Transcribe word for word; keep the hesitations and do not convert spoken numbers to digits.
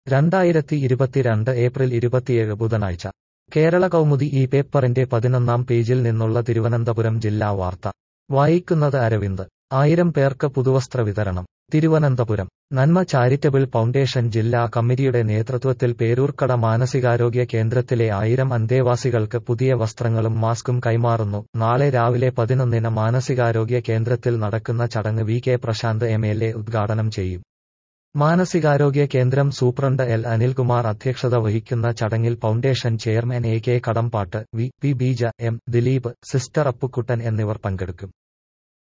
രണ്ടായിരത്തി ഇരുപത്തിരണ്ട് ഏപ്രിൽ ഇരുപത്തിയേഴ് ബുധനാഴ്ച കേരള കൗമുദി ഈ പേപ്പറിന്റെ പതിനൊന്നാം പേജിൽ നിന്നുള്ള തിരുവനന്തപുരം ജില്ലാ വാർത്ത വായിക്കുന്നത് അരവിന്ദ്. ആയിരം പേർക്ക് പുതുവസ്ത്ര വിതരണം. തിരുവനന്തപുരം നന്മ ചാരിറ്റബിൾ ഫൗണ്ടേഷൻ ജില്ലാ കമ്മിറ്റിയുടെ നേതൃത്വത്തിൽ പേരൂർക്കട മാനസികാരോഗ്യ കേന്ദ്രത്തിലെ ആയിരം അന്തേവാസികൾക്ക് പുതിയ വസ്ത്രങ്ങളും മാസ്കും കൈമാറുന്നു. നാളെ രാവിലെ പതിനൊന്നിന് മാനസികാരോഗ്യ കേന്ദ്രത്തിൽ നടക്കുന്ന ചടങ്ങ് V K Prashanth M L A ഉദ്ഘാടനം ചെയ്യും. മാനസികാരോഗ്യ കേന്ദ്രം സൂപ്രണ്ട് എൽ അനിൽകുമാർ അധ്യക്ഷത വഹിക്കുന്ന ചടങ്ങിൽ foundation chairman A K Kadambat, V P Beeja, M Dileep, sister Appukuttan എന്നിവർ പങ്കെടുക്കും.